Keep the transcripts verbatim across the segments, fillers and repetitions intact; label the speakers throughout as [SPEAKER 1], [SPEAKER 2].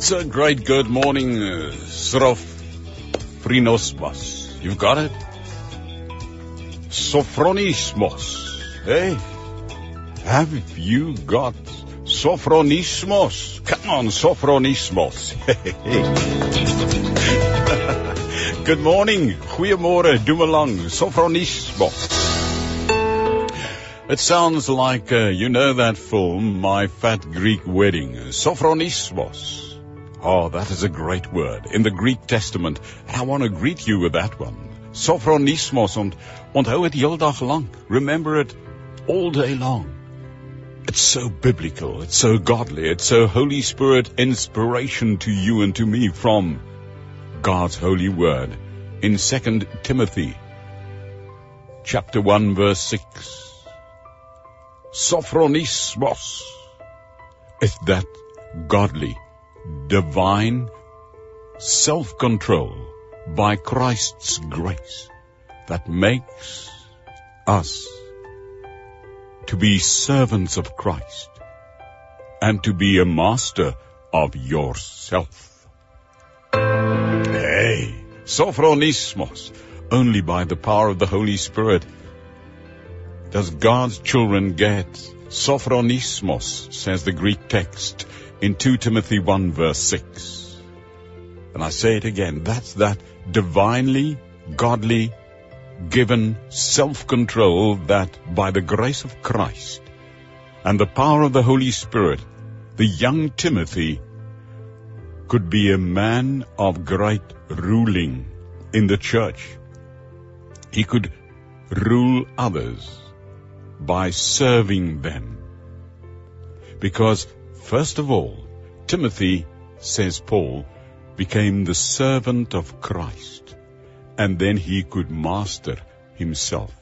[SPEAKER 1] It's a great good morning, uh, Sophronismos. You've got it? Sophronismos. Hey, have you got Sophronismos? Come on, Sophronismos. Good morning. Goeiemorgen. Doe me lang. Sophronismos. It sounds like, uh, you know that film, My Fat Greek Wedding. Sophronismos. Oh, that is a great word in the Greek Testament. And I want to greet you with that one. Sophronismos. And onthou het heel dag lang. Remember it all day long. It's so biblical. It's so godly. It's so Holy Spirit inspiration to you and to me from God's holy word. In Second Timothy chapter one verse six. Sophronismos is that godly, divine self-control by Christ's grace that makes us to be servants of Christ and to be a master of yourself. Hey, Sophronismos, only by the power of the Holy Spirit does God's children get Sophronismos, says the Greek text in Second Timothy one verse six. And I say it again, that's that divinely, godly, given self-control that by the grace of Christ and the power of the Holy Spirit, the young Timothy could be a man of great ruling in the church. He could rule others by serving them. Because, first of all, Timothy, says Paul, became the servant of Christ, and then he could master himself.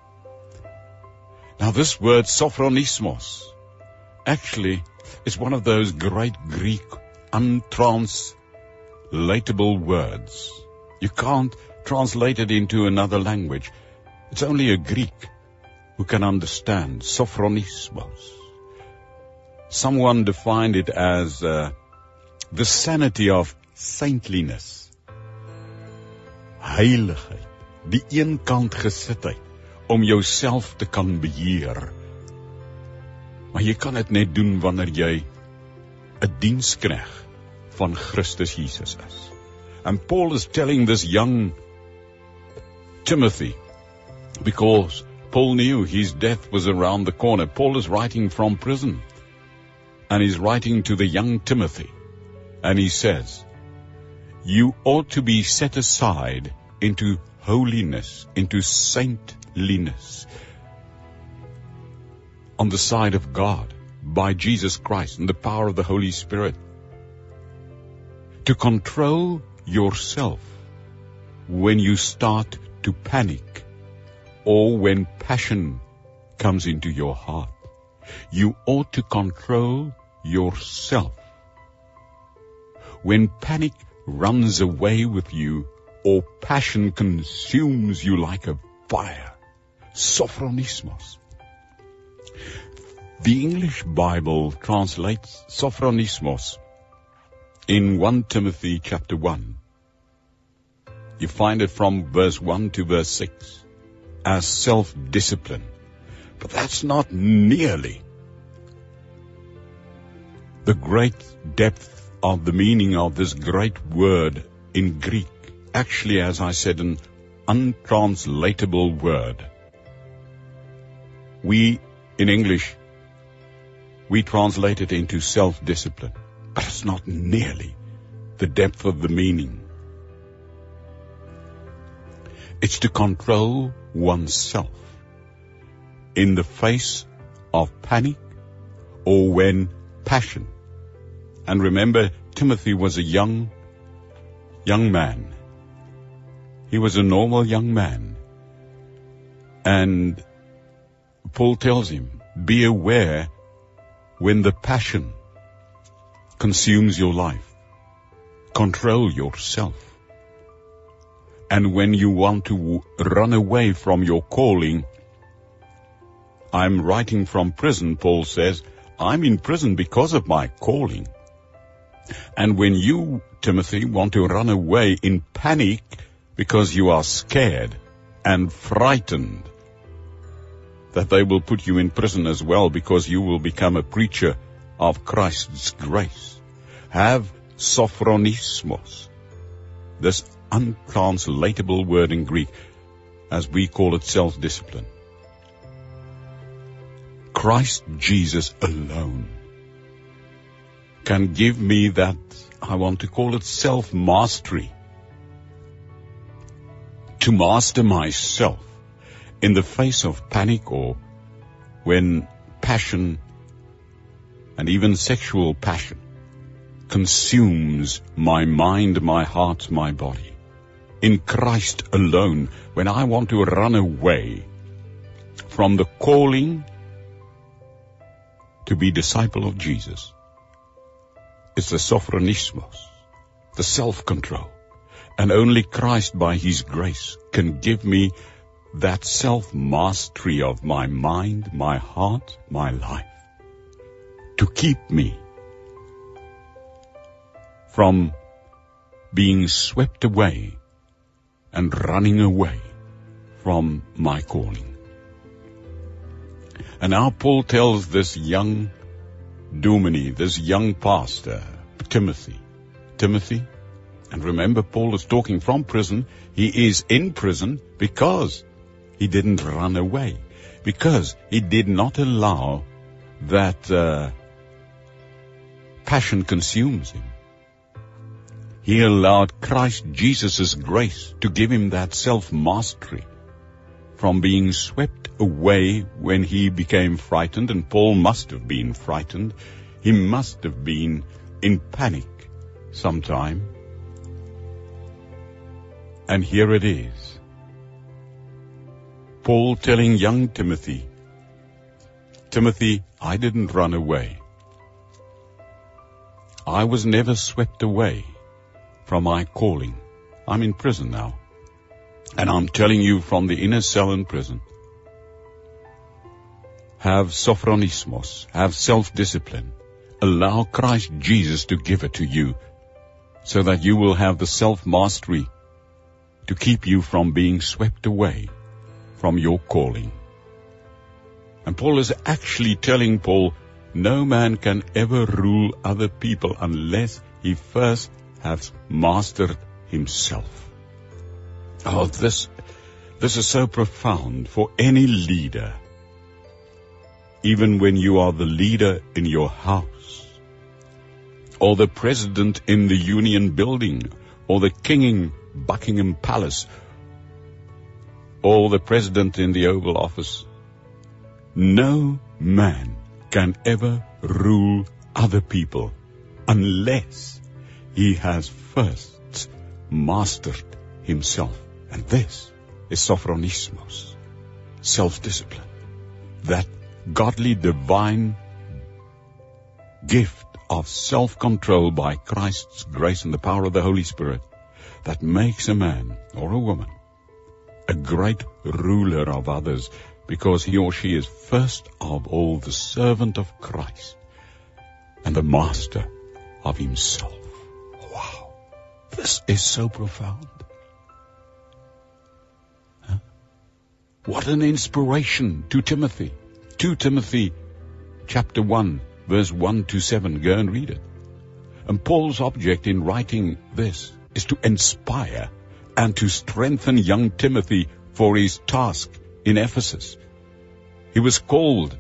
[SPEAKER 1] Now this word Sophronismos actually is one of those great Greek untranslatable words. You can't translate it into another language. It's only a Greek who can understand Sophronismos. Someone defined it as uh, the sanity of saintliness. Heiligheid, die eenkant gesitheid, om jouself te kan beheer. Maar jy kan het net doen wanneer jy 'n dienskneg van Christus Jesus is. And Paul is telling this young Timothy, because Paul knew his death was around the corner. Paul is writing from prison, and he's writing to the young Timothy, and he says, you ought to be set aside into holiness, into saintliness, on the side of God, by Jesus Christ and the power of the Holy Spirit, to control yourself when you start to panic or when passion comes into your heart. You ought to control yourself when panic runs away with you or passion consumes you like a fire. Sophronismos. The English Bible translates Sophronismos in First Timothy chapter one. You find it from verse one to verse six as self-discipline. But that's not nearly the great depth of the meaning of this great word in Greek. Actually, as I said, an untranslatable word. We, in English, we translate it into self-discipline, but it's not nearly the depth of the meaning. It's to control oneself in the face of panic or when passion. And remember, Timothy was a young, young man. He was a normal young man. And Paul tells him, be aware when the passion consumes your life. Control yourself. And when you want to run away from your calling, I'm writing from prison, Paul says, I'm in prison because of my calling. And when you, Timothy, want to run away in panic because you are scared and frightened that they will put you in prison as well because you will become a preacher of Christ's grace, have sophronismos, this untranslatable word in Greek, as we call it, self-discipline. Christ Jesus alone can give me that, I want to call it self-mastery, to master myself in the face of panic or when passion and even sexual passion consumes my mind, my heart, my body. In Christ alone, when I want to run away from the calling to be disciple of Jesus, it's the sophronismos, the self-control. And only Christ by His grace can give me that self-mastery of my mind, my heart, my life, to keep me from being swept away and running away from my calling. And now Paul tells this young dominee, this young pastor, Timothy, Timothy, and remember Paul is talking from prison. He is in prison because he didn't run away, because he did not allow that uh, passion consumes him. He allowed Christ Jesus' grace to give him that self-mastery from being swept away when he became frightened, and Paul must have been frightened. He must have been in panic sometime. And here it is. Paul telling young Timothy, Timothy, I didn't run away. I was never swept away from my calling. I'm in prison now. And I'm telling you from the inner cell in prison, have sophronismos, have self-discipline. Allow Christ Jesus to give it to you so that you will have the self-mastery to keep you from being swept away from your calling. And Paul is actually telling Paul, no man can ever rule other people unless he first has mastered himself. Oh, this, this is so profound for any leader. Even when you are the leader in your house, or the president in the Union Building, or the king in Buckingham Palace, or the president in the Oval Office, no man can ever rule other people unless he has first mastered himself. And this is sophronismos, self-discipline, that godly divine gift of self-control by Christ's grace and the power of the Holy Spirit that makes a man or a woman a great ruler of others, because he or she is first of all the servant of Christ and the master of himself. Wow, this is so profound. Huh? What an inspiration to Timothy. Second Timothy chapter one, verse one to seven. Go and read it. And Paul's object in writing this is to inspire and to strengthen young Timothy for his task in Ephesus. He was called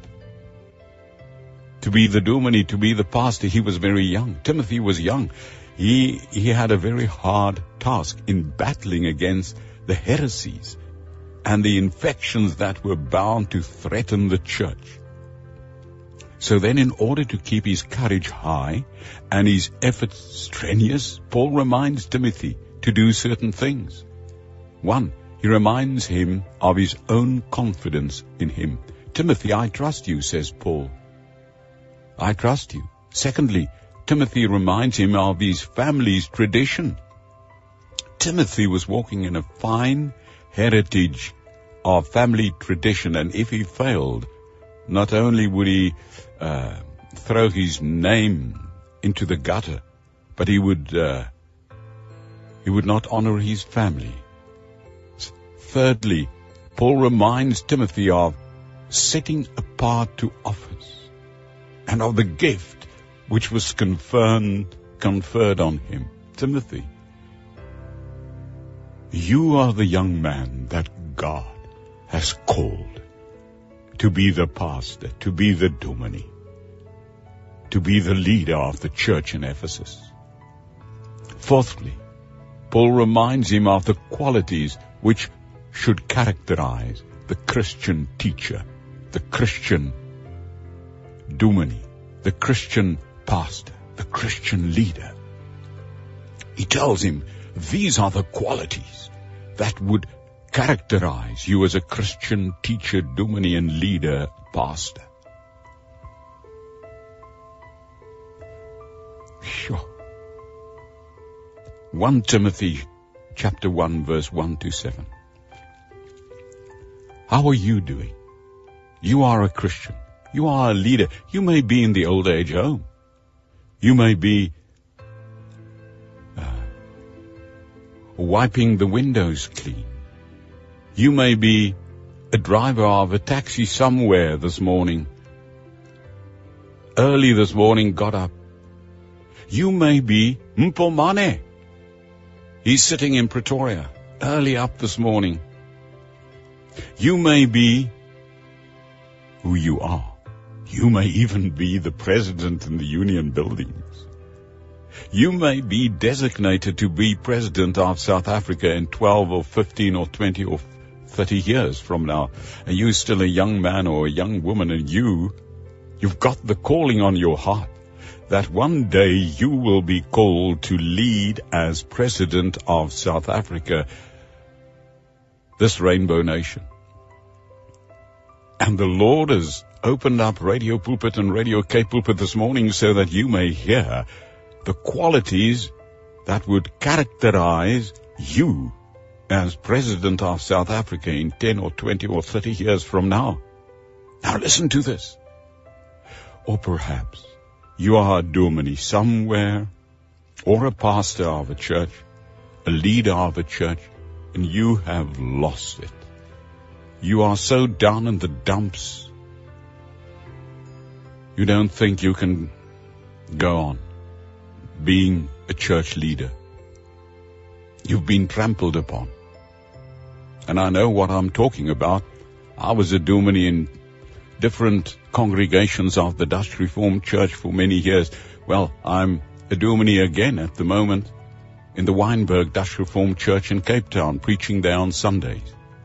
[SPEAKER 1] to be the dominee, to be the pastor. He was very young. Timothy was young. He, he had a very hard task in battling against the heresies and the infections that were bound to threaten the church. So then, in order to keep his courage high and his efforts strenuous, Paul reminds Timothy to do certain things. One, he reminds him of his own confidence in him. Timothy, I trust you, says Paul. I trust you. Secondly, Timothy reminds him of his family's tradition. Timothy was walking in a fine heritage of family tradition, and if he failed, not only would he uh, throw his name into the gutter, but he would, uh, he would not honor his family. Thirdly, Paul reminds Timothy of setting apart to office and of the gift which was conferred, conferred on him. Timothy, you are the young man that God has called to be the pastor, to be the domini, to be the leader of the church in Ephesus. Fourthly, Paul reminds him of the qualities which should characterize the Christian teacher, the Christian domini, the Christian pastor, the Christian leader. He tells him these are the qualities that would characterize you as a Christian teacher, domini, and leader, pastor. Sure. First Timothy chapter one, verse one to seven. How are you doing? You are a Christian. You are a leader. You may be in the old age home. You may be uh, wiping the windows clean. You may be a driver of a taxi somewhere this morning. Early this morning, got up. You may be Mpomane. He's sitting in Pretoria, early up this morning. You may be who you are. You may even be the president in the union buildings. You may be designated to be president of South Africa in twelve or fifteen or twenty or thirty years from now. And you're still a young man or a young woman, and you, you've got the calling on your heart that one day you will be called to lead as president of South Africa, this rainbow nation. And the Lord has opened up Radio Pulpit and Radio Cape Pulpit this morning so that you may hear the qualities that would characterize you as president of South Africa in ten or twenty or thirty years from now. Now listen to this. Or perhaps you are a domini somewhere, or a pastor of a church, a leader of a church, and you have lost it. You are so down in the dumps, you don't think you can go on being a church leader. You've been trampled upon. And I know what I'm talking about. I was a domini in different congregations of the Dutch Reformed Church for many years. Well, I'm a domini again at the moment in the Wynberg Dutch Reformed Church in Cape Town, preaching there on Sundays.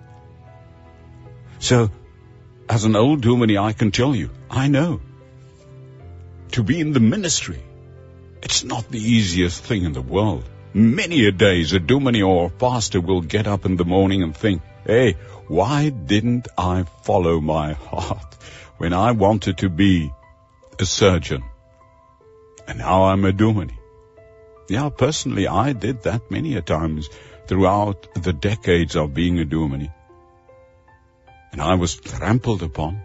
[SPEAKER 1] So, as an old domini, I can tell you, I know, to be in the ministry, it's not the easiest thing in the world. Many a days, a domini or a pastor will get up in the morning and think, hey, why didn't I follow my heart when I wanted to be a surgeon? And now I'm a domini. Yeah, personally, I did that many a times throughout the decades of being a domini. And I was trampled upon.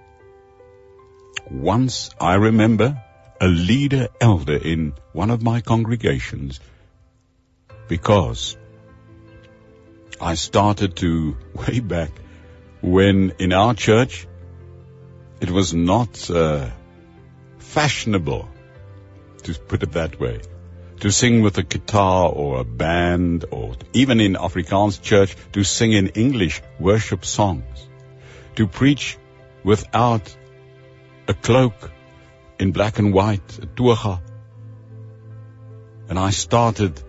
[SPEAKER 1] Once, I remember, a leader elder in one of my congregations, because I started to, way back, when in our church, it was not uh, fashionable, to put it that way, to sing with a guitar or a band, or even in Afrikaans church, to sing in English worship songs, to preach without a cloak in black and white, a toga. And I started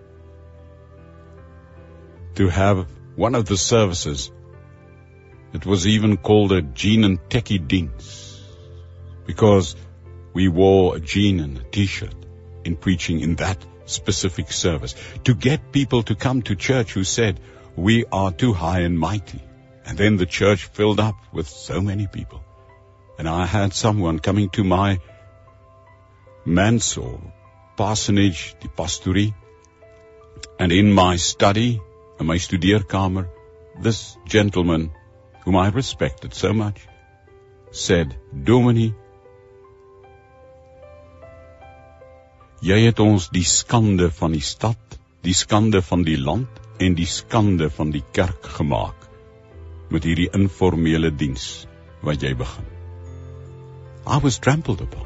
[SPEAKER 1] to have one of the services. It was even called a jean and tekkie diens, because we wore a jean and a t-shirt in preaching in that specific service, to get people to come to church who said, we are too high and mighty. And then the church filled up with so many people. And I had someone coming to my manse or parsonage, die pastorie, and in my study, in my studeerkamer, this gentleman, whom I respected so much, said, Domini, Jy het ons die skande van die stad, die skande van die land en die skande van die kerk gemaak met hierdie informele diens wat jy begin. I was trampled upon.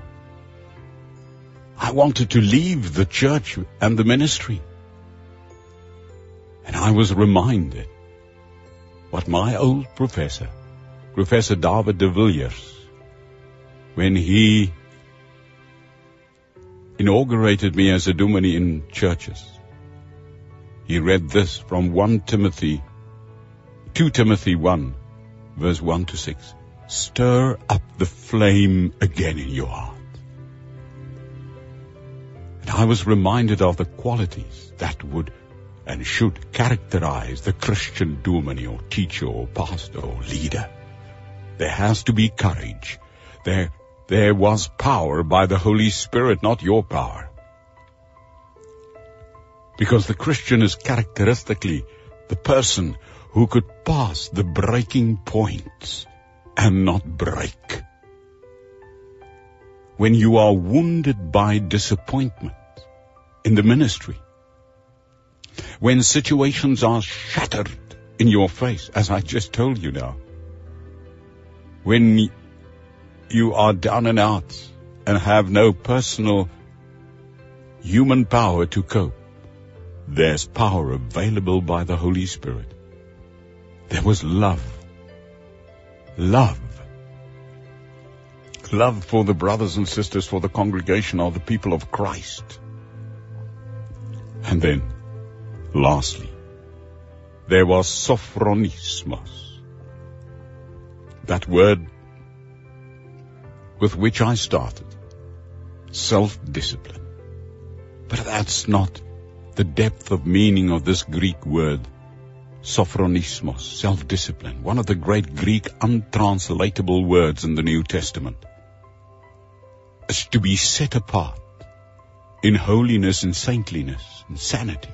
[SPEAKER 1] I wanted to leave the church and the ministry. And I was reminded what my old professor, Professor David de Villiers, when he inaugurated me as a dominie in churches, he read this from First Timothy, Second Timothy one, verse one to six. Stir up the flame again in your heart. And I was reminded of the qualities that would and should characterize the Christian dominie or teacher or pastor or leader. There has to be courage. There, there was power by the Holy Spirit, not your power. Because the Christian is characteristically the person who could pass the breaking point and not break. When you are wounded by disappointment in the ministry, when situations are shattered in your face, as I just told you now, when you are down and out and have no personal human power to cope, there's power available by the Holy Spirit. There was love. Love. Love for the brothers and sisters, for the congregation of the people of Christ. And then, lastly, there was sophronismos. That word with which I started. Self-discipline. But that's not the depth of meaning of this Greek word, sophronismos, self-discipline. One of the great Greek untranslatable words in the New Testament. Is to be set apart in holiness and saintliness and sanity.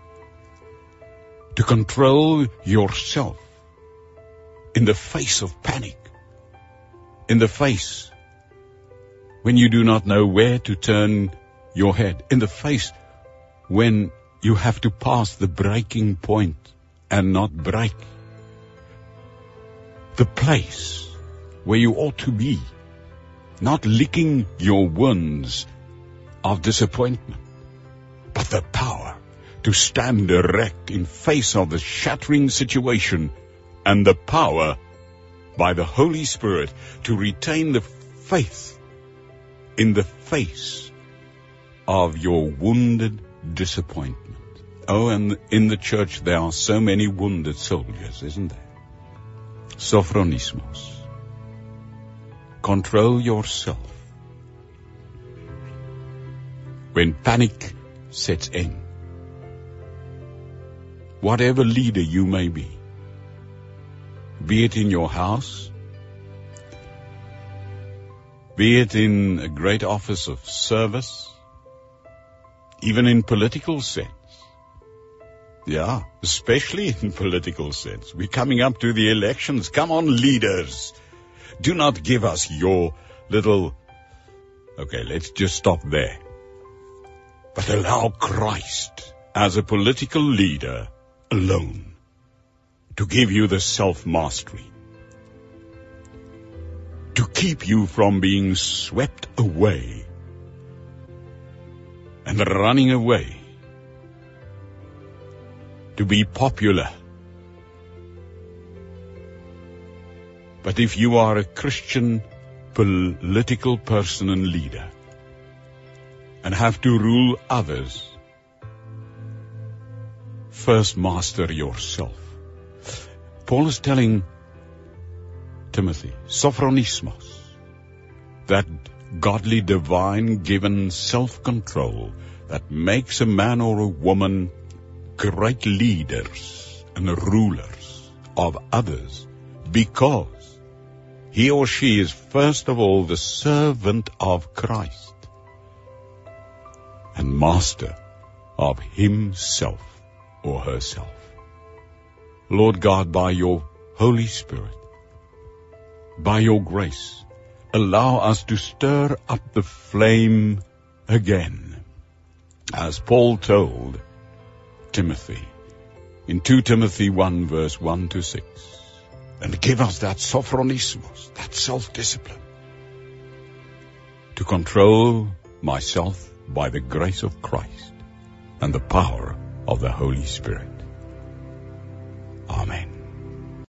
[SPEAKER 1] To control yourself in the face of panic, in the face when you do not know where to turn your head, in the face when you have to pass the breaking point and not break. The place where you ought to be, not licking your wounds of disappointment, but the power to stand erect in face of the shattering situation, and the power by the Holy Spirit to retain the faith in the face of your wounded disappointment. Oh, and in the church there are so many wounded soldiers, isn't there? Sophronismos. Control yourself. When panic sets in, whatever leader you may be, be it in your house, be it in a great office of service, even in political sense. Yeah, especially in political sense. We're coming up to the elections. Come on, leaders. Do not give us your little... Okay, let's just stop there. But allow Christ as a political leader alone to give you the self-mastery, to keep you from being swept away and running away, to be popular. But if you are a Christian political person and leader and have to rule others, first master yourself. Paul is telling Timothy, sophronismos, that godly, divine, given self-control that makes a man or a woman great leaders and rulers of others, because he or she is first of all the servant of Christ and master of himself or herself. Lord God, by your Holy Spirit, by your grace, allow us to stir up the flame again as Paul told Timothy in two Timothy one verse one to six. And give us that sophronismos, that self-discipline, to control myself by the grace of Christ and the power of the Holy Spirit. Amen.